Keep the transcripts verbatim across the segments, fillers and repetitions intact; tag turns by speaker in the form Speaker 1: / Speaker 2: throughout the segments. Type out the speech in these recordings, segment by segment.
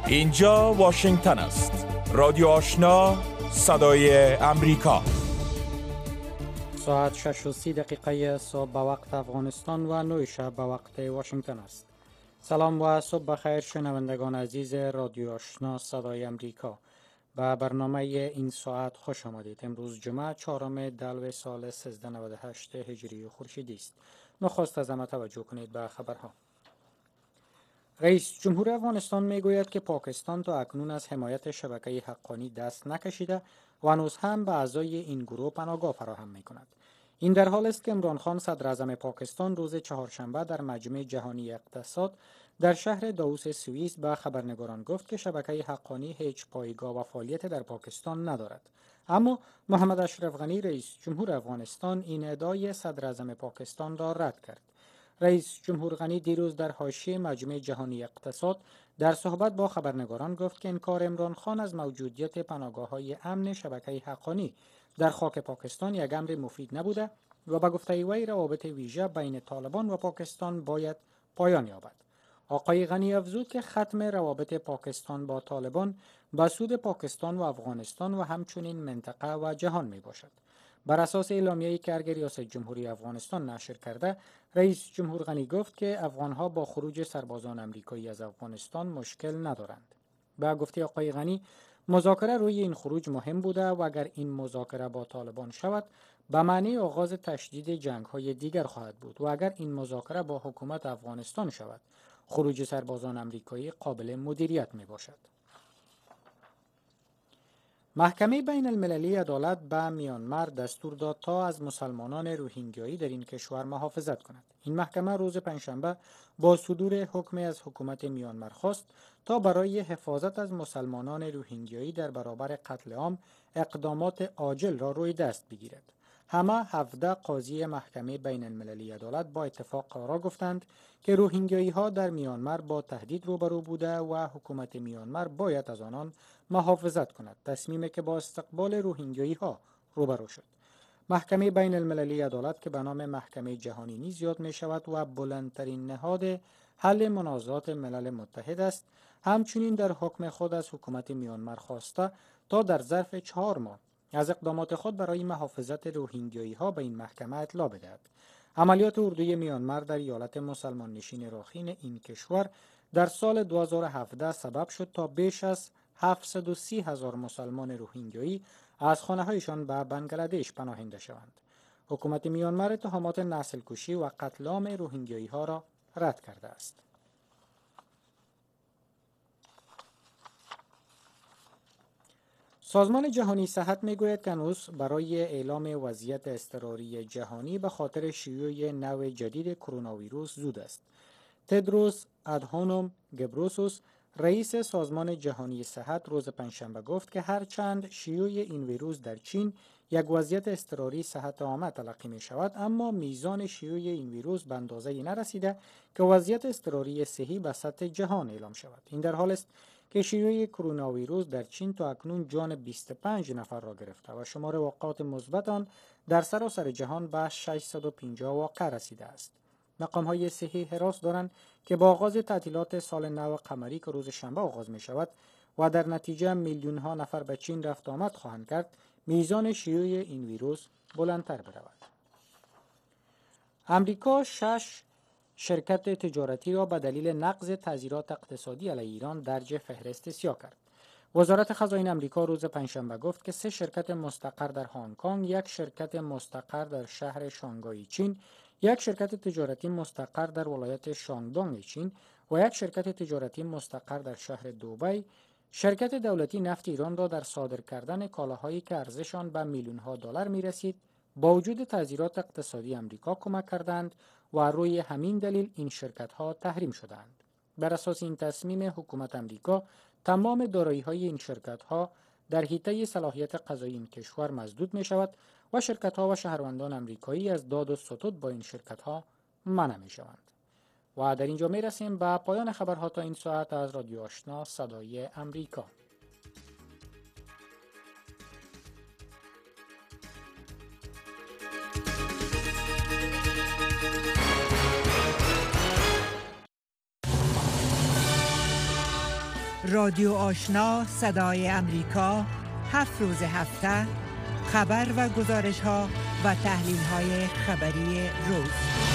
Speaker 1: اینجا واشنگتن است. رادیو آشنا، صدای امریکا.
Speaker 2: ساعت شش و سی دقیقه صبح به وقت افغانستان و نه شب به وقت واشنگتن است. سلام و صبح بخیر شنوندگان عزیز رادیو آشنا صدای امریکا. به برنامه این ساعت خوش آمدید. امروز جمعه چهارم دلو سال سیزده نود و هشت هجری خورشیدی است. نخست از همه توجه کنید به خبرها. رئیس جمهور افغانستان میگوید که پاکستان تا اکنون از حمایت شبکه حقانی دست نکشیده و هنوز هم به اعضای این گروه پناهگاه فراهم میکند. این در حال است که عمران خان صدر اعظم پاکستان روز چهارشنبه در مجمع جهانی اقتصاد در شهر داووس سوئیس به خبرنگاران گفت که شبکه حقانی هیچ پایگاه و فعالیت در پاکستان ندارد. اما محمد اشرف غنی رئیس جمهور افغانستان این ادعای صدر اعظم پاکستان را رد کرد. رئیس جمهور غنی دیروز در حاشیه مجمع جهانی اقتصاد در صحبت با خبرنگاران گفت که انکار عمران خان از موجودیت پناهگاه‌های امن شبکه حقانی در خاک پاکستان یک امر مفید نبوده و به گفته وی روابط ویژه بین طالبان و پاکستان باید پایان یابد. آقای غنی افزود که ختم روابط پاکستان با طالبان به سود پاکستان و افغانستان و همچنین منطقه و جهان می باشد. بر اساس اعلامیه‌ای که ارگ ریاست جمهوری افغانستان نشر کرده، رئیس جمهور غنی گفت که افغان‌ها با خروج سربازان آمریکایی از افغانستان مشکل ندارند. به گفته آقای غنی، مذاکره روی این خروج مهم بوده و اگر این مذاکره با طالبان شود، به معنی آغاز تشدید جنگ‌های دیگر خواهد بود و اگر این مذاکره با حکومت افغانستان شود، خروج سربازان آمریکایی قابل مدیریت میباشد. محکمه بین المللی عدالت به میانمار دستور داد تا از مسلمانان روهینگیایی در این کشور محافظت کند. این محکمه روز پنجشنبه با صدور حکمی از حکومت میانمار خواست تا برای حفاظت از مسلمانان روهینگیایی در برابر قتل عام اقدامات عاجل را روی دست بگیرد. همه هفده قاضی محکمه بین المللی عدالت با اتفاق را گفتند که روهینگیایی ها در میانمار با تهدید روبرو بوده و حکومت میانمار باید از آنان محافظت کند. تصمیمی که با استقبال روهینگیایی ها روبرو شد. محکمه بین المللی عدالت که به نام محکمه جهانی نیز یاد می شود و بلندترین نهاد حل منازعات ملل متحد است، همچنین در حکم خود از حکومت میانمار خواسته تا در ظرف چهار ماه از اقدامات خود برای محافظت روهینگیایی ها به این محکمه اطلاع بدهد. عملیات اردوی میانمار در ایالت مسلمان نشین راخین این کشور در سال دو هزار و هفده سبب شد تا بیش از هفتصد و سی هزار مسلمان روهینگیایی از خانه‌هایشان به بنگلادش پناهنده شوند. حکومت میانمار اتهامات نسل کشی و قتل عام روهینگیایی ها را رد کرده است. سازمان جهانی صحت میگوید که هنوز برای اعلام وضعیت اضطراری جهانی به خاطر شیوع نوع جدید کرونا ویروس زود است. تدروس ادهانوم گبروسوس رئیس سازمان جهانی صحت روز پنجشنبه گفت که هرچند شیوع این ویروس در چین یک وضعیت اضطراری صحت عامه تلقی می شود، اما میزان شیوع این ویروس به اندازه‌ای نرسیده که وضعیت اضطراری صحی به سطح جهان اعلام شود. این در حال است که شیوع کرونا ویروس در چین تا اکنون جان بیست و پنج نفر را گرفته و شمار وقایع مثبت آن در سراسر جهان به ششصد و پنجاه واقع رسیده است. مقام‌های صحی هراس دارند که با آغاز تعطیلات سال نو قمری که روز شنبه آغاز می شود و در نتیجه میلیون ها نفر به چین رفت آمد خواهند کرد، میزان شیوع این ویروس بلندتر برود. امریکا شش شرکت تجارتی را به دلیل نقض تعزیرات اقتصادی علیه ایران درج فهرست سیاه کرد. وزارت خزاین امریکا روز پنجشنبه گفت که سه شرکت مستقر در هنگ کنگ، یک شرکت مستقر در شهر شانگهای چین، یک شرکت تجارتی مستقر در ولایت شاندونگ چین و یک شرکت تجارتی مستقر در شهر دبی شرکت دولتی نفت ایران را در صادر کردن کالاهایی که ارزششان به میلیون ها دلار می رسید با وجود تعزیرات اقتصادی امریکا کمک کردند و روی همین دلیل این شرکت ها تحریم شدند. بر اساس این تصمیم حکومت امریکا تمام دارایی‌های این شرکت‌ها در حیطه صلاحیت قضایی این کشور مسدود می‌شود و شرکت‌ها و شهروندان امریکایی از داد و ستد با این شرکت‌ها منع می‌شوند. و در اینجا می‌رسیم به پایان خبرها تا این ساعت از رادیو آشنا صدای امریکا.
Speaker 3: رادیو آشنا صدای امریکا، هفت روز هفته خبر و گزارش ها و تحلیل های خبری روز.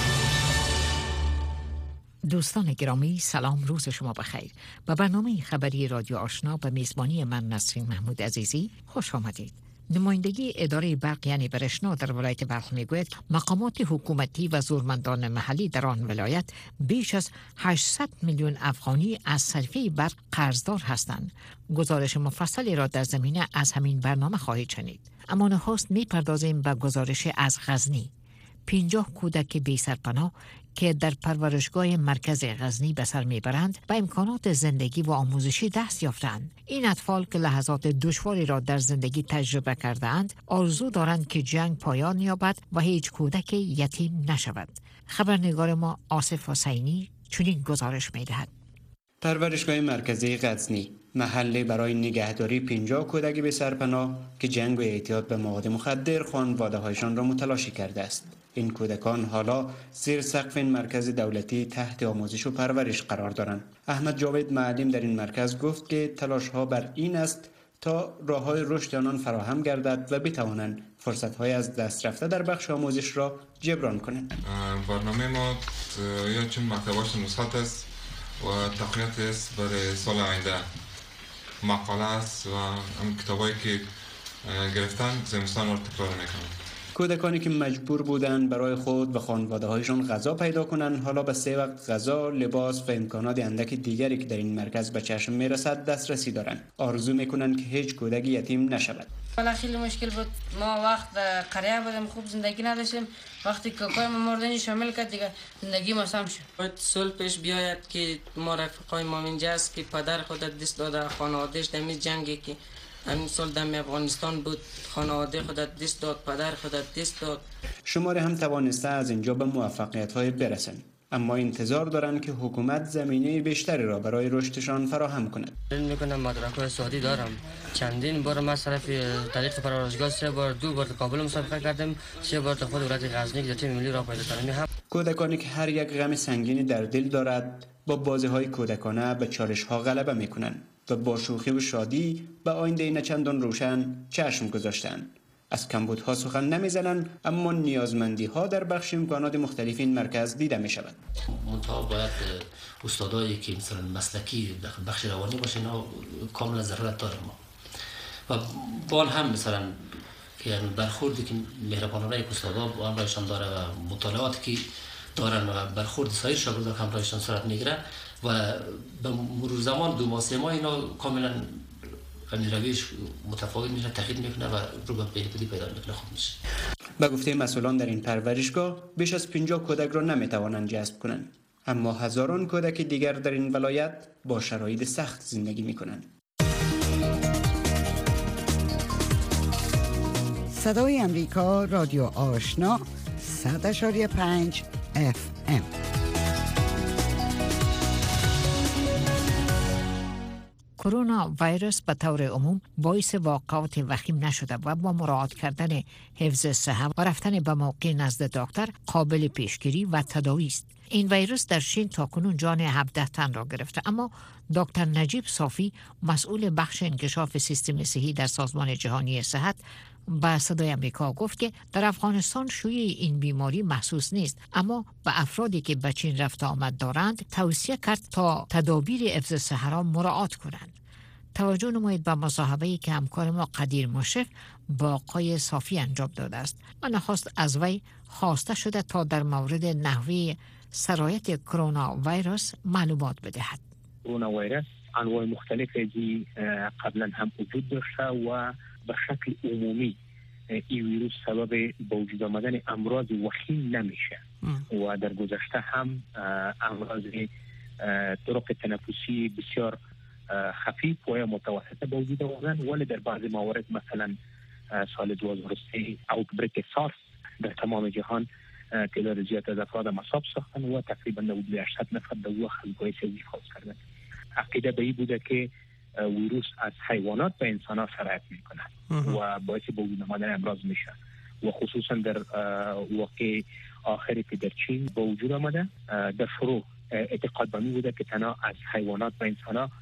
Speaker 4: دوستان گرامی، سلام، روز شما بخیر. به برنامه خبری رادیو آشنا به میزبانی من نسرین محمود عزیزی خوش آمدید. نمایندگی اداره برق یعنی برشنا در ولایت بلخ میگوید مقامات حکومتی و زورمندان محلی در آن ولایت بیش از هشتصد میلیون افغانی از صرفه برق قرضدار هستند. گزارش مفصلی را در زمینه از همین برنامه خواهید شنید. اما نخست میپردازیم به گزارش از غزنی. پنجاه کودک بی سرپناه که در پرورشگاه مرکز غزنی به سر میبرند به امکانات زندگی و آموزشی دست یافتند. این اطفال که لحظات دشواری را در زندگی تجربه کرده‌اند آرزو دارند که جنگ پایان یابد و هیچ کودک یتیم نشود. خبرنگار ما آصف حسینی چنین گزارش میدهد.
Speaker 5: پرورشگاه مرکزی غزنی محله برای نگهداری پنجاه کودک بی سرپناه که جنگ و اعتیاد به مواد مخدر خانواده‌هایشان را متلاشی کرده است. این کودکان حالا زیر سقف این مرکز دولتی تحت آموزش و پرورش قرار دارند. احمد جاوید معلم در این مرکز گفت که تلاش‌ها بر این است تا راه‌های رشد آنان فراهم گردد و بتوانند فرصت‌های از دست رفته در بخش آموزش را جبران کنند.
Speaker 6: برنامه ما یا چون محتواش مثبت است و تقویت است برای سال آینده. مقاله است و هم کتابایی که گرفتن زمستان را تکرار میکنند.
Speaker 5: کودکانی که مجبور بودند برای خود و خانواده‌هایشان غذا پیدا کنند حالا به سه وقت غذا، لباس و امکانات اندک دیگری که در این مرکز به چشم میرسد دسترسی دارند. آرزو میکنند که هیچ کودک یتیم نشود.
Speaker 7: والا خیلی مشکل بود. ما وقت قریه بودیم، خوب زندگی نداشتیم. وقتی که کاکای ما مردنی شامل کرد دیگه زندگی ما سم شد. باید سال پیش بیاید که ما رفقای ما اینجا است که پدر خودت دست داده خانواده‌اش در جنگی که همین سال دم افغانستان بود، خانواده خودت دست داد، پدر خودت دست داد.
Speaker 5: شماره هم توانسته از اینجا به موفقیت‌های برسند، اما انتظار دارند که حکومت زمینه بیشتری را برای رشدشان فراهم کند.
Speaker 7: من میکنم مدرک‌های سعودی دارم. چندین بار ما صرف طریق پرورشگاه سه بار دو بار کابل مسابقه کردم، سه بار تا خود ولایت غزنی که تیم ملی را پیدا کردم. هم
Speaker 5: کودکانی که هر یک غم سنگینی در دل دارد با بازی‌های کودکانه به چالش‌ها غلبه می‌کنند و با شوخی و شادی به آینده نچندان روشن چشم گذاشتند. از کمبودها سخن نمیزنند، اما نیازمندی‌ها در بخش امکانات مختلف این مرکز دیده می‌شود.
Speaker 8: منتها باید استادایی که مثلا مسلکی در بخش روانی باشن و کاملا ضرورت داریم ما. و بال هم مثلا که برخوردی که مهربانانه استادا با همراهشان داره و مطالعاتی که دارن و برخورد سایر شاگردان که همراهشان صورت میگیره و به مرور زمان دو ماه سه ماه اینا کاملا رویش متفاوت میشه، تغییر میکنه و رو به بهبودی پیدا میکنه خوب میشه.
Speaker 5: به گفته مسئولان در این پرورشگاه بیش از پنجاه کودک را نمیتوانند جذب کنند، اما هزاران کودک دیگر در این ولایت با شرایط سخت زندگی میکنند.
Speaker 3: صدای امریکا، رادیو آشنا، صد اشاری پنج اف ام.
Speaker 4: کرونا ویروس به طور عموم باعث واقعات وخیم نشده و با مراعات کردن حفظ صحت و رفتن به موقع نزد دکتر قابل پیشگیری و تداوی است. این ویروس در چین تاکنون جان هفده تن را گرفته، اما دکتر نجیب صافی مسئول بخش انکشاف سیستم صحی در سازمان جهانی صحت با صدای امریکا گفت که در افغانستان شیوع این بیماری محسوس نیست، اما به افرادی که به چین رفت آمد دارند توصیه کرد تا تدابیر حفظ صحت را مراعات کنند. توجه نمایید به مصاحبه‌ای که همکار ما قدیر مشرف با آقای صافی انجام داده است و نخست از وی خواسته شده تا در مورد نحوه سرایت کرونا ویروس معلومات بدهد.
Speaker 9: کرونا ویروس انواع مختلفی قبلا هم وجود داشته و به شکل عمومی این ویروس سبب به وجود آمدن امراض وخیم نمیشه و در گذشته هم امراض طرق تنفسی بسیار خفیف و یا متوسطه به وجود آمدن، ولی در بعضی موارد مثلا سال دو هزار و سه اوتبریک سارس در تمام جهان تعداد زیاد از افراد مصاب ساختن و تقریبا حدود هشتصد نفر در او خلقای سوزی فوت کردن. عقیده به این بوده که ویروس از حیوانات به انسان ها سرایت میکنه و باعث به وجود آمدن امراض میشه و خصوصا در واقع آخری که در چین به وجود آمده. در شروع اعتقاد به این بوده که تنها از حیوانات به انسان ها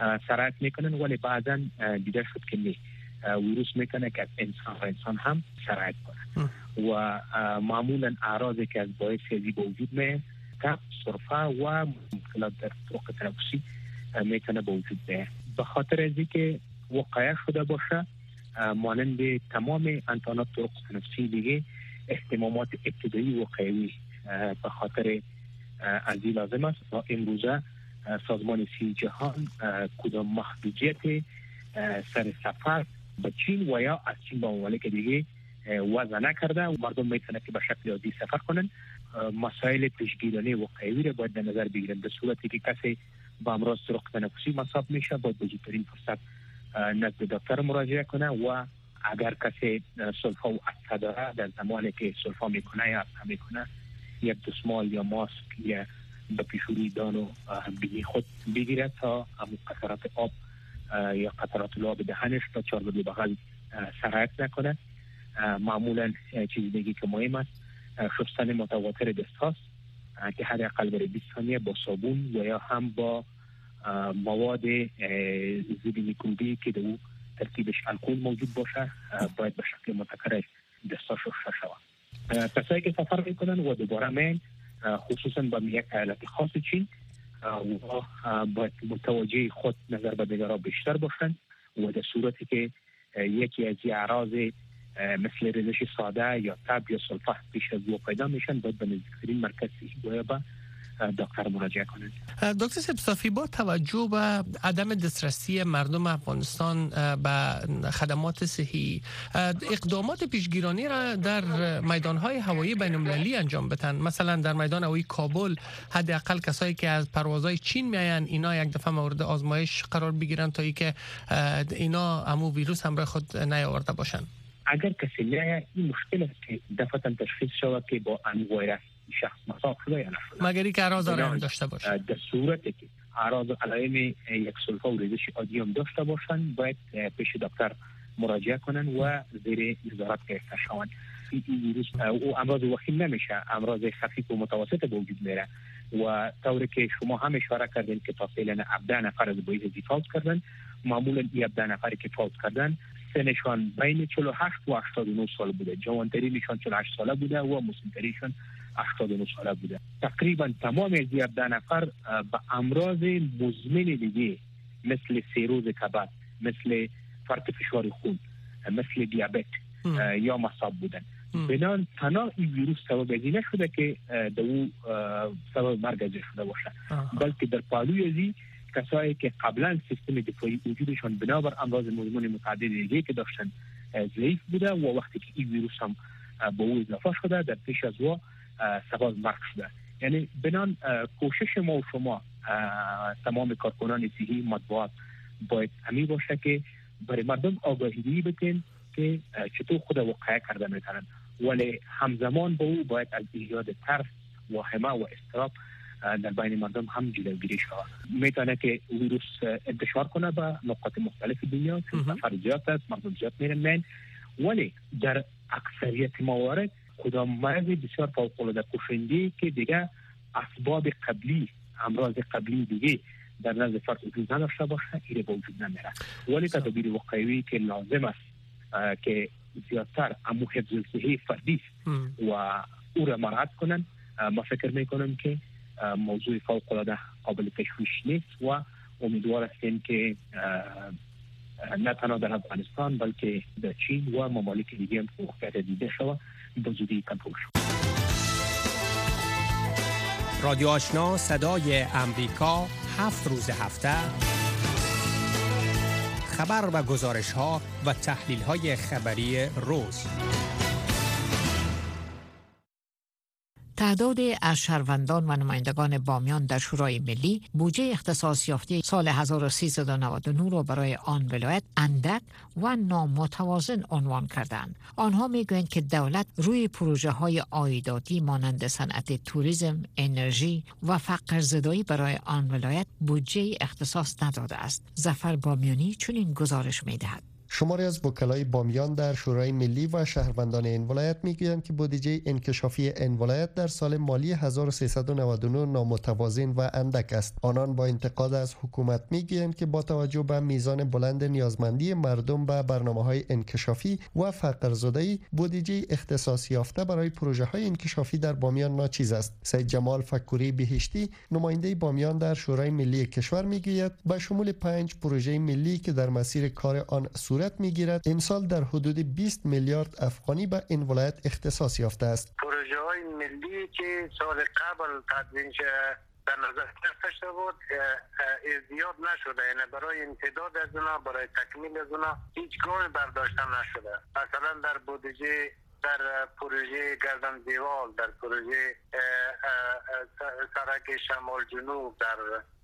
Speaker 9: سرایت میکنن، ولی بعضا دیده شد که نه، ویروس میکنه که انسان و انسان هم سرایت کنه و معمولا اعراضی که از باعث هزی به وجود میاد تب، سرفه و مشکلات در طرق تنفسی میتونه به وجود بیاد. به خاطر از اینکه وقایع شده باشه، مانند تمام انتانات طرق تنفسی دیگه اهتمامات ابتدایی وقایعی به خاطر از این لازم است و امروزه سازمان صحی جهان کدام محدودیت سر سفر به چین و یا از چین به ممالک دیگه وضع نکرده و مردم میتونه که به شکل عادی سفر کنن. مسائل پیشگیرانه وقایعی را باید در نظر بگیرن. به صورتی که کسی با امراض طرق تنفسی مصاب میشه باید به زودترین فرصت نزد دکتر مراجعه کنه و اگر کسی سلفا و عطسه داره در زمانی که سلفا میکنه یا عطسه میکنه یک دستمال یا ماسک یا به پیشوری دان و بینی خود بگیره تا همون قطرات آب یا قطرات آب دهنش تا چاربدی بغل سرایت نکنه. معمولا چیز دیگه که مهم است شستن متواتر دست هاست که حداقل برای بیست ثانیه با صابون و یا هم با مواد ضد میکروبی که در ترکیبش الکل موجود باشه باید به شکل متکرر دست‌ها شسته شود. کسایی که سفر میکنن و دوباره میان خصوصا با یک ایالت خاص چین و باید متوجه خود نظر به دیگران بیشتر باشند و در صورتی که یکی از اعراض مثل ریزش ساده یا تب یا سلفه پیش از او پیدا میشن باید به نزدیکترین مرکز صحی و یا به دکتر مراجعه کنند.
Speaker 10: دکتر سبصافی، با توجه به عدم دسترسی مردم افغانستان به خدمات صحی، اقدامات پیشگیرانی را در میدانهای هوایی بین المللی انجام بدن. مثلا در میدان هوایی کابل حداقل کسایی که از پروازهای چین میایند اینا یک دفعه مورد آزمایش قرار بگیرن تا اینکه اینا همو ویروس هم را خود نیاورده باشن.
Speaker 9: اگر کسی نه این مشکل است که دفعتا تشخیص شود که با ان ویروس شخص مصاب شده یا نشده،
Speaker 10: مگر اینکه اعراض هم داشته باشه. در
Speaker 9: صورتی که اعراض و علائم یک سلفه و ریزش عادی هم داشته باشند باید پیش دکتر مراجعه کنن و زیر نظارت گرفته شوند. این ویروس او امراض وخیم نمیشه، امراض خفیف و متوسط به وجود میره و طوری که شما هم اشاره کردین که تا فعلا هفده نفر از باید فوت کردن. معمولا این هفده نفری که فوت کردن سنشان بین چهل و هشت و هشتاد و نه سال بوده، جوانترینشان چهل و هشت ساله بوده و مسن‌ترینشان هشتاد و نه ساله بوده. تقریبا تمام از هفده نفر با امراض مزمن دیگه مثل سیروز کبد، مثل فرط فشار خون، مثل دیابت یا مصاب بودن. بنان تنها این ویروس سبب ازی نشده که دو سبب مرگ ازی شده باشه، بلکه در پالوی ازی کسایی که قبلا سیستم دفاعی وجودشان بنابر امراض مزمن متعدد دیگه که داشتن ضعیف بوده و وقتی که این ویروس هم به او اضافه شده در پیش از او سبب مرگ شده. یعنی بنان کوشش ما و شما تمام کارکنان صحی مطبوعات باید همی باشه که برای مردم آگاهی بدین که چطور خود وقایع کرده میتونن، ولی همزمان با او باید از ایجاد ترس، واهمه و اضطراب در بین مردم هم جلوگیری شود. میتونه که ویروس انتشار کنه به نقاط مختلف دنیا چون سفر زیاد است، مردم زیاد میرن من، ولی در اکثریت موارد کدام مرض بسیار فوق‌العاده کشنده که دیگه اسباب قبلی، امراض قبلی دیگه در نزد فرد وجود نداشته باشه ایره به وجود نمیره. ولی تدابیر وقایعی که لازم است که زیادتر امو حفظ صحی فردی و او را مراعات کنن، ما فکر میکنم که موضوع فوق‌العاده قابل تشویش نیست و امیدوار هستیم که نه تنها در افغانستان بلکه در چین و ممالک دیگه هم وقایع دیده شود به زودی کنترل شود.
Speaker 11: رادیو آشنا صدای امریکا، هفت روز هفته خبر و گزارش ها و تحلیل های خبری روز.
Speaker 4: تعداد از شهروندان و نمایندگان بامیان در شورای ملی بودجه اختصاص یافته سال هزار و سیصد و نود و نه را برای آن ولایت اندک و نامتوازن عنوان کردند. آنها میگویند که دولت روی پروژه های عایداتی مانند صنعت توریسم، انرژی و فقر زدایی برای آن ولایت بودجه اختصاص نداده است. ظفر بامیانی چنین گزارش میدهد.
Speaker 12: شماری از وکلای بامیان در شورای ملی و شهروندان این ولایت میگویند که بودجه انکشافی این ولایت در سال مالی هزار و سیصد و نود و نه نامتوازن و اندک است. آنان با انتقاد از حکومت میگویند که با توجه به میزان بلند نیازمندی مردم به برنامه‌های انکشافی و فقرزدایی، بودجه اختصاص یافته برای پروژه‌های انکشافی در بامیان ناچیز است. سید جمال فکوری بهشتی، نماینده بامیان در شورای ملی کشور میگوید به شمول پنج پروژه ملی که در مسیر کار آن صورت میگیرد، امسال در حدود بیست میلیارد افغانی به این ولایت اختصاص یافته است.
Speaker 13: پروژه های ملی که سال قبل تدوین در نظر گرفته شده بود زیاد نشده، یعنی برای امتداد از اونا، برای تکمیل از اونا هیچ گام برداشته نشده. مثلا در بودجه، در پروژه گردن دیوال، در پروژه سرک شمال جنوب، در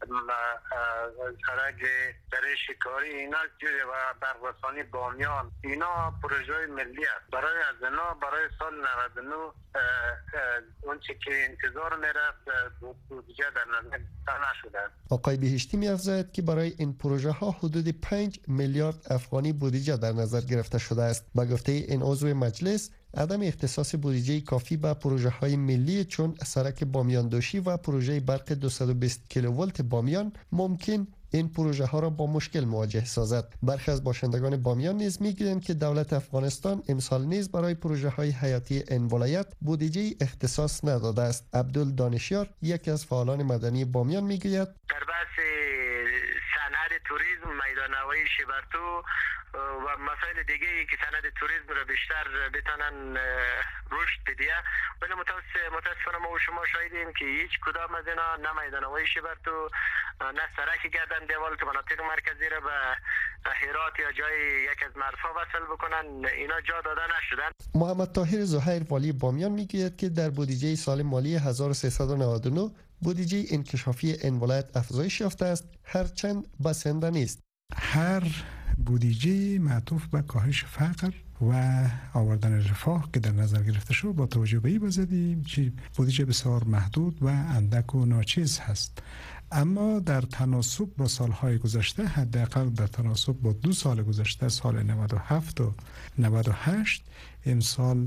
Speaker 13: سرک دره شکاری، اینا و برق‌رسانی بامیان، اینا پروژه ملی است. برای از اینا برای سال نود و نه اون چی که انتظار میرفت بودجه در نظر نشده.
Speaker 12: آقای بهشتی می‌افزاید که برای این پروژه ها حدود پنج میلیارد افغانی بودجه در نظر گرفته شده است. با گفته این عضو مجلس، عدم اختصاص بودجه کافی به پروژه های ملی چون سرک بامیان دوشی و پروژه برق دویست و بیست کیلوولت بامیان ممکن این پروژه ها را با مشکل مواجه سازد. برخی از باشندگان بامیان نیز میگویند که دولت افغانستان امسال نیز برای پروژه های حیاتی این ولایت بودجه اختصاص نداده است. عبدال دانشیار، یکی از فعالان مدنی بامیان، میگوید
Speaker 13: در بحث صنعت توریسم، میدان هوایی شبرتو و مسائل دیگه ای که صنعت توریسم را بیشتر بتونن رشد بده، ولی متاسفانه ما و شما شاهدیم که هیچ کدام از اینا، نه میدان هوایی شبرتو، نه سرک گردن دیوال که مناطق مرکزی را به هرات یا جای یک از مرزها وصل بکنن، اینا جا داده نشدن.
Speaker 12: محمد طاهر زهیر، والی بامیان، میگوید که در بودجه سال مالی هزار و سیصد و نود و نه بودجه انکشافی این ولایت افزایش یافته است، هرچند بسنده نیست.
Speaker 14: هر بودجه معطوف به کاهش فقر و آوردن رفاه که در نظر گرفته شد، با توجه به این بزدیم که بودجه بسیار محدود و اندک و ناچیز هست. اما در تناسب با سالهای گذشته، حداقل در تناسب با دو سال گذشته، سال نود و هفت و نود و هشت، امسال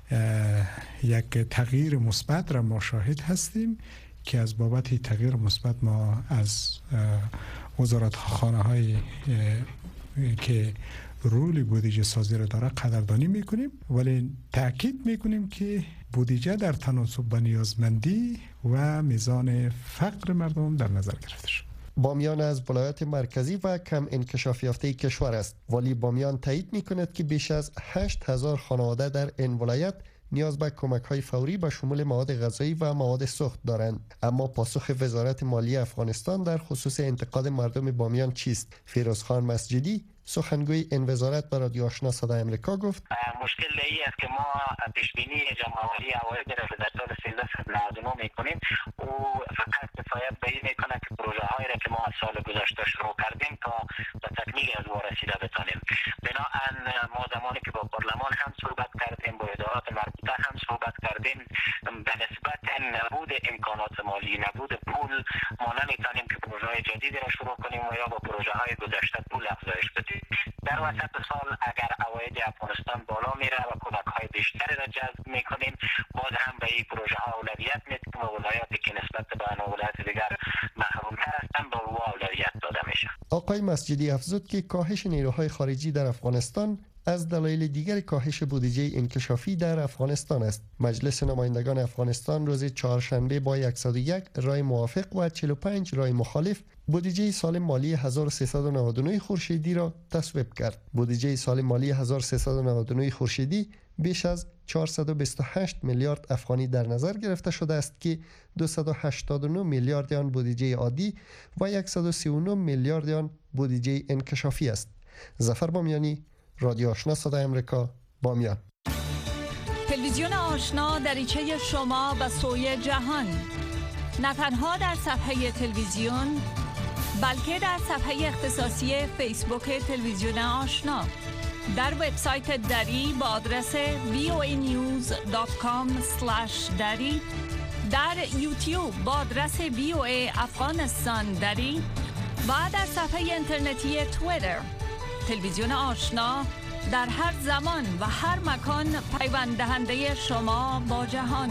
Speaker 14: یک تغییر مثبت را ما شاهد هستیم که از بابت تغییر مثبت ما از وزارت خانه های که رول بودجه سازی را داره قدردانی میکنیم، ولی تاکید میکنیم که بودجه در تناسب با نیازمندی و میزان فقر مردم در نظر گرفته شد.
Speaker 12: بامیان از ولایت مرکزی و کم انکشاف یافته کشور است. ولی بامیان تایید میکند که بیش از هشت هزار خانواده در این ولایت نیاز به کمک‌های فوری به شمول مواد غذایی و مواد سوخت دارند. اما پاسخ وزارت مالی افغانستان در خصوص انتقاد مردم بامیان چیست؟ فیروزخان مسجدی، سخنگوی این وزارت به رادیو آشنا صدای امریکا گفت:
Speaker 15: مشکل ای است که ما پیش بینی جمع‌آوری عواید را در سال سیزده نود و نه می‌کنیم و فقط کفایت به این می‌کنه که پروژه‌هایی را که ما از سال گذشته شروع کردیم تا به تکمیل از او رسیده بتانیم. بنابراین ما زمانی که با پارلمان هم صحبت کردیم، با ادارات مربوطه هم صحبت کردیم، به نسبت نبود امکانات مالی، نبود پول، ما نمی‌تونیم که پروژه‌های جدیدی را شروع کنیم و یا با پروژه‌های گذشته پول افزایش بدیم. در وسط سال اگر عواید افغانستان بالا میره و کمک‌های بیشتری را جذب میکنیم، باز هم به این پروژه ها اولویت میدیم و ولایاتی که نسبت به ولایات دیگر محروم‌تر هستند به او اولویت داده میشه.
Speaker 12: آقای مسجدی افزود که کاهش نیروهای خارجی در افغانستان از دلایل دیگر کاهش بودجه انکشافی در افغانستان است. مجلس نمایندگان افغانستان روز چهارشنبه با صد و یک رای موافق و چهل و پنج رای مخالف بودجه سال مالی هزار و سیصد و نود و نه خورشیدی را تصویب کرد. بودجه سال مالی هزار و سیصد و نود و نه خورشیدی بیش از چهارصد و بیست و هشت میلیارد افغانی در نظر گرفته شده است که دویست و هشتاد و نه میلیارد آن بودجه عادی و صد و سی و نه میلیارد آن بودجه انکشافی است. ظفر بامیانی، رادیو آشنا صدای امریکا، بامیان.
Speaker 16: تلویزیون آشنا دریچه شما به سوی جهان، نه تنها در صفحه تلویزیون بلکه در صفحه اختصاصی فیسبوک تلویزیون آشنا، در وبسایت دری با آدرس وی او ای نیوز دات کام اسلش دری، در یوتیوب با آدرس وی او ای افغانستان دری و در صفحه اینترنتی توییتر تلویزیون آشنا در هر زمان و هر مکان پیوند دهنده شما با جهان.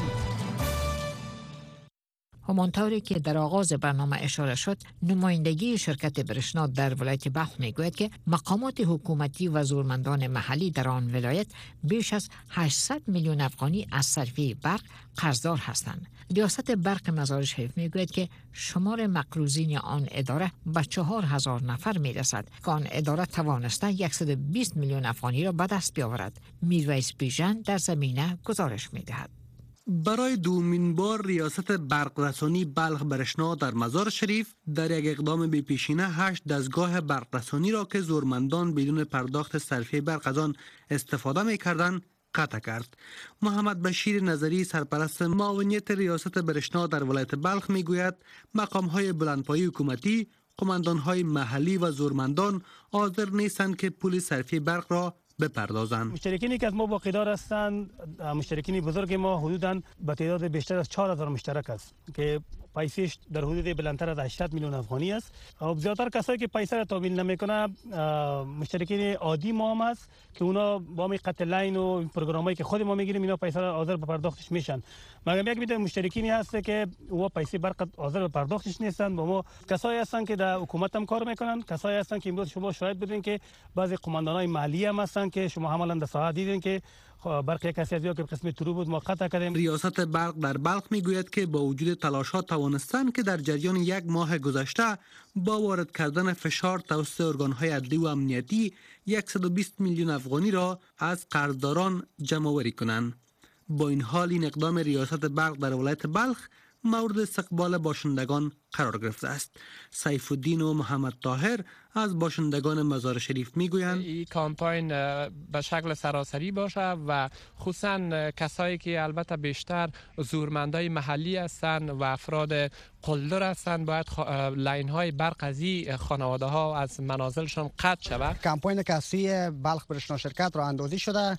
Speaker 4: همانطوری که در آغاز برنامه اشاره شد، نمایندگی شرکت برشنا در ولایت بلخ میگوید که مقامات حکومتی و زورمندان محلی در آن ولایت بیش از هشتصد میلیون افغانی از صرفه برق قرضدار هستند. ریاست برق مزار شریف میگوید که شمار مقروضین آن اداره به چهار هزار نفر میرسد که آن اداره توانسته صد و بیست میلیون افغانی را به دست بیاورد. میرویس بیژن در زمینه گزارش میدهد.
Speaker 17: برای دومین بار ریاست برقرسانی بلخ برشنا در مزار شریف در یک اقدام بی پیشینه هشت دستگاه برقرسانی را که زورمندان بدون پرداخت صرفه برق از آن استفاده می‌کردند قطع کرد. محمد بشیر نظری سرپرست معاونیت ریاست برشنا در ولایت بلخ میگوید مقام‌های بلندپایه حکومتی، قماندان‌های محلی و زورمندان حاضر نیستند که پول صرفه برق را بپردازند.
Speaker 18: مشترکینی که از ما باقیدار هستند، مشترکین بزرگ ما حدوداً به تعداد بیشتر از چهار هزار مشترک است که پیسش در حدود بلندتر از هشتصد میلیون افغانی است. و زیادتر کسایی که پیسه را تامین نمیکنه مشترکین عادی ما هم است که اونا با می قطع لاین و پروگرامایی که خود ما میگیریم اینا پیسه را حاضر به پرداختش میشن. مگر یک میده مشترکینی هست که او پیسه برق حاضر به پرداختش نیستن. با ما کسایی هستن که در حکومت هم کار میکنن، کسایی هستن که امروز شما شاهد بودین که بعضی قماندانای محلی هم هستن که شما هم در ساحه دیدین که برق یک کسی از یا که قسم ترو بود ما قطع کردیم.
Speaker 17: ریاست برق در بلخ میگوید که با وجود تلاشات توانستند که در جریان یک ماه گذشته با وارد کردن فشار توسط ارگان‌های عدلی و امنیتی صد و بیست میلیون افغانی را از قرضداران جمع‌آوری کنند. با این حال این اقدام ریاست برق در ولایت بلخ مورد استقبال باشندگان قرار گرفته است. سیف الدین و محمد طاهر از باشندگان مزار شریف میگویند
Speaker 10: این کامپاین به شکل سراسری باشه و خصوصا کسایی که البته بیشتر زورمندای محلی هستند و افراد قلدر هستند باید لاین های برق از این خانواده ها از منازلشان قطع شود.
Speaker 19: کامپاین که از سوی بلخ برشنا شرکت را اندازی شده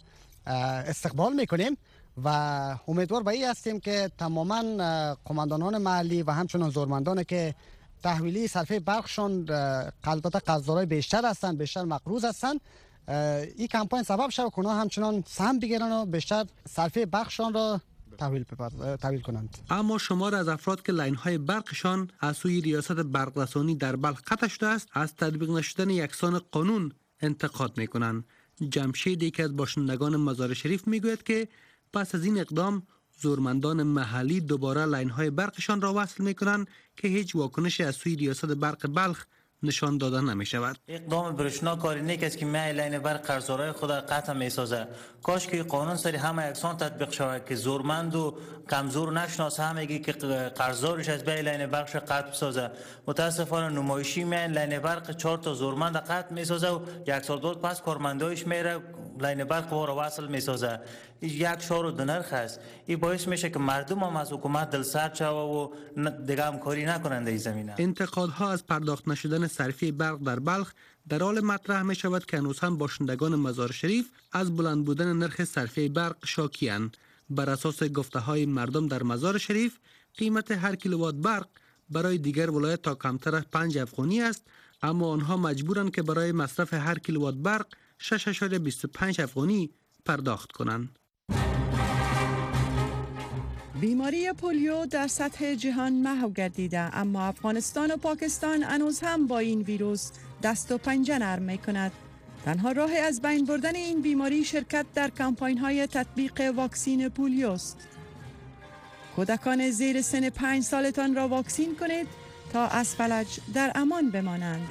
Speaker 19: استقبال میکنیم و امیدوار به این هستیم که تماما قماندانان محلی و همچنان زورمندان که تحویلی صرفه برقشون البته قرضدارای بیشتر هستند، بیشتر مقروض هستند، این کمپاین سبب شود که اونا همچنان سهم بگیرن و بیشتر صرفه برقشون را تحویل تحویل کنند.
Speaker 17: اما شمار از افراد که لاین های برقشان از سوی ریاست برقرسانی در بلخ قطع شده است از تطبیق نشدن یکسان قانون انتقاد میکنند. جمشید یکی از باشندگان مزار شریف میگوید که پس از این اقدام زورمندان محلی دوباره لاین های برقشان را وصل میکنند که هیچ واکنشی از سوی ریاست برق بلخ نشان داده نمی شود.
Speaker 20: اقدام برشنا کاری نیک است که می لاین برق قرضدارای خود قطع می سازه. کاش که قانون سری همه یکسان تطبیق شود که زورمند و کمزور نشناسه همگی که قرضدارش از بی لاین برقش قطع بسازه. متاسفانه نمایشی می لاین برق چهار تا زورمند قطع می سازه و یک سال دو پس کارمندایش میره لاین برق را وصل می سازه. یک شور و دنرخ است. این باعث میشه که مردم هم از حکومت دلسرد شوه و دیگه هم کاری نکنند این زمینه.
Speaker 17: انتقادها از پرداخت نشدن صرفه برق در بلخ در حال مطرح می شود که هنوز هم باشندگان مزار شریف از بلند بودن نرخ صرفه برق شاکی‌اند. بر اساس گفته های مردم در مزار شریف قیمت هر کیلووات برق برای دیگر ولایت تا کمتر از پنج افغانی است، اما آنها مجبورند که برای مصرف هر کیلووات برق شش و بیست و پنج افغانی پرداخت کنند.
Speaker 3: بیماری پولیو در سطح جهان محو گردیده، اما افغانستان و پاکستان هنوز هم با این ویروس دست و پنجه نرم می کند. تنها راه از بین بردن این بیماری شرکت در کمپاین های تطبیق واکسین پولیو است. کودکان زیر سن پنج سالتان را واکسین کنید تا از فلج در امان بمانند.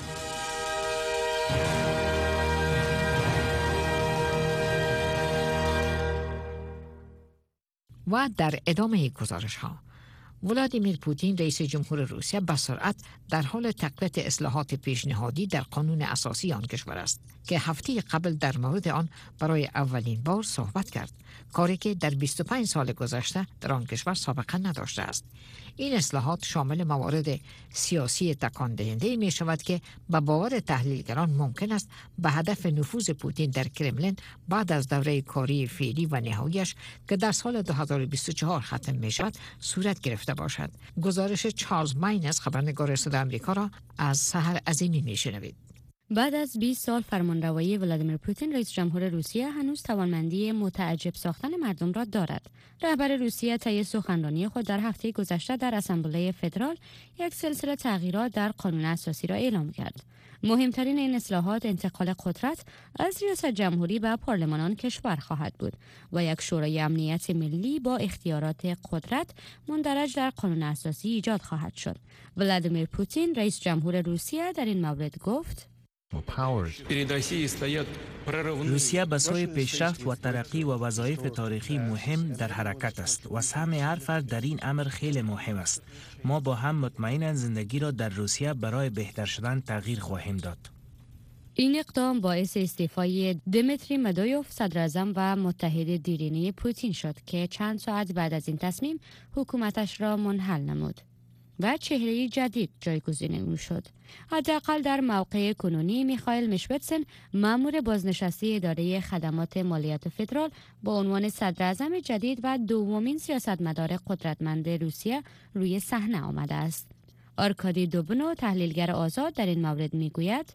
Speaker 4: و در ادامه گزارش ها ولادیمیر پوتین رئیس جمهور روسیه به سرعت در حال تقویت اصلاحات پیشنهادی در قانون اساسی آن کشور است که هفته قبل در مورد آن برای اولین بار صحبت کرد، کاری که در بیست و پنج سال گذشته در آن کشور سابقه نداشته است. این اصلاحات شامل موارد سیاسی تکان دهنده می شود که به باور تحلیلگران ممکن است به هدف نفوذ پوتین در کرملین بعد از دوره کاری فعلی و نهاییش که در سال دو هزار و بیست و چهار ختم می شود صورت گرفته باشد. گزارش چارلز ماینز خبرنگار صدای آمریکا را از سحر عظیمی می شنوید.
Speaker 21: بعد از بیست سال فرمانروایی ولادیمیر پوتین، رئیس جمهور روسیه هنوز توانمندی متعجب ساختن مردم را دارد. رهبر روسیه طی سخنرانی خود در هفته گذشته در اسامبله فدرال یک سلسله تغییرات در قانون اساسی را اعلام کرد. مهمترین این اصلاحات انتقال قدرت از ریاست جمهوری به پارلمانان کشور خواهد بود و یک شورای امنیت ملی با اختیارات قدرت مندرج در قانون اساسی ایجاد خواهد شد. ولادیمیر پوتین، رئیس جمهور روسیه، در این مورد گفت:
Speaker 22: روسیه به سوی پیشرفت و ترقی و وظایف تاریخی مهم در حرکت است و سهم هر فرد در این امر خیلی مهم است. ما با هم مطمئنا زندگی را در روسیه برای بهتر شدن تغییر خواهیم داد.
Speaker 21: این اقدام باعث استعفای دمیتری مدویوف، صدراعظم و متحد دیرینه پوتین شد که چند ساعت بعد از این تصمیم حکومتش را منحل نمود و چهره جدید جایگزین او شد. حداقل در موقع کنونی میخائیل میشوتسن، مأمور بازنشسته اداره خدمات مالیات فدرال، با عنوان صدراعظم جدید و دومین سیاستمدار قدرتمند روسیه روی صحنه آمده است. آرکادی دوبنو، تحلیلگر آزاد، در این مورد میگوید: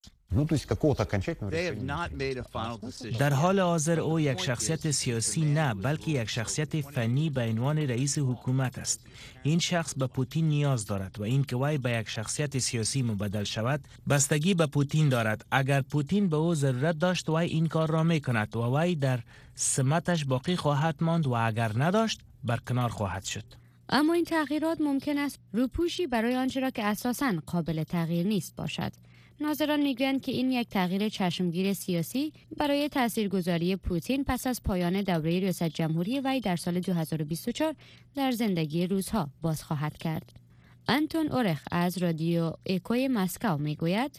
Speaker 22: در حال حاضر او یک شخصیت سیاسی نه، بلکه یک شخصیت فنی به عنوان رئیس حکومت است. این شخص به پوتین نیاز دارد و این که وی به یک شخصیت سیاسی مبدل شود بستگی به پوتین دارد. اگر پوتین به او ضرورت داشت وی این کار را میکند و وی در سمتش باقی خواهد ماند و اگر نداشت برکنار خواهد شد.
Speaker 21: اما این تغییرات ممکن است روپوشی برای آنچه را که اساساً قابل تغییر نیست باشد. ناظران میگویند که این یک تغییر چشمگیر سیاسی برای تاثیرگذاری پوتین پس از پایان دوره ریاست جمهوری وی در سال دو هزار و بیست و چهار در زندگی روزها باز خواهد کرد. آنتون اورخ از رادیو اکوی مسکو میگوید: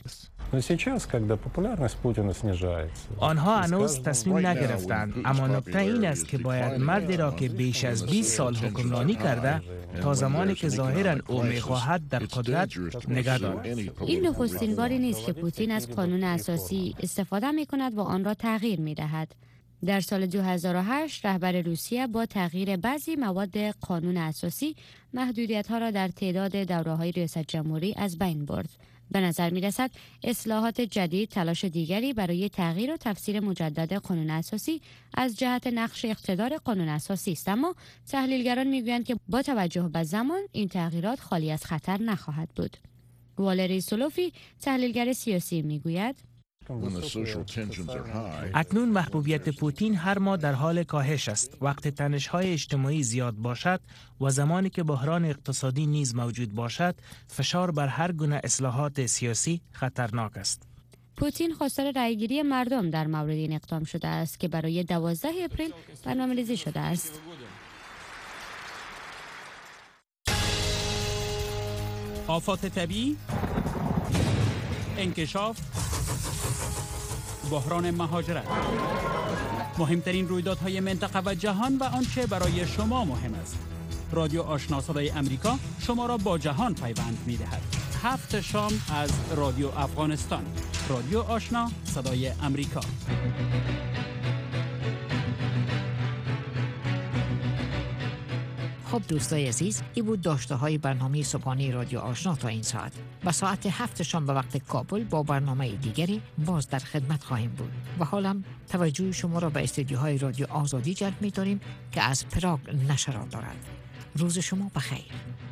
Speaker 22: آنها هنوز تصمیم نگرفتند، اما نکته این است که باید مردی را که بیش از بیست سال حکمرانی کرده تا زمانی که ظاهراً او می‌خواهد در قدرت نگه دارد.
Speaker 21: این نخستین باری نیست که پوتین از قانون اساسی استفاده می‌کند و آن را تغییر می‌دهد. در سال دو هزار و هشت رهبر روسیه با تغییر بعضی مواد قانون اساسی محدودیت‌ها را در تعداد دوره‌های ریاست جمهوری از بین برد. به نظر می رسد اصلاحات جدید تلاش دیگری برای تغییر و تفسیر مجدد قانون اساسی از جهت نقش اقتدار قانون اساسی است، اما تحلیلگران می گویند که با توجه به زمان این تغییرات خالی از خطر نخواهد بود. والری سولوفی، تحلیلگر سیاسی، می گوید:
Speaker 22: اکنون محبوبیت پوتین هر ماه در حال کاهش است. وقت تنش‌های اجتماعی زیاد باشد و زمانی که بحران اقتصادی نیز موجود باشد، فشار بر هر گونه اصلاحات سیاسی خطرناک است.
Speaker 21: پوتین خواستار رأیگیری مردم در مورد این اقدام شده است که برای دوازده اپریل برنامه‌ریزی شده است.
Speaker 23: آفات طبیعی، انکشاف، بحران مهاجرت، مهمترین رویدادهای منطقه و جهان و آنچه برای شما مهم است. رادیو آشنا صدای امریکا شما را با جهان پیوند می‌دهد. هفت شام از رادیو افغانستان. رادیو آشنا صدای امریکا.
Speaker 4: خب دوستای عزیز، این بود داشته های برنامه صبحانه رادیو آشنا تا این ساعت. به ساعت هفت شام به وقت کابل با برنامه دیگری باز در خدمت خواهیم بود. و حالا توجه شما را به استودیوهای رادیو آزادی جلب می داریم که از پراگ نشرات دارد. روز شما بخیر.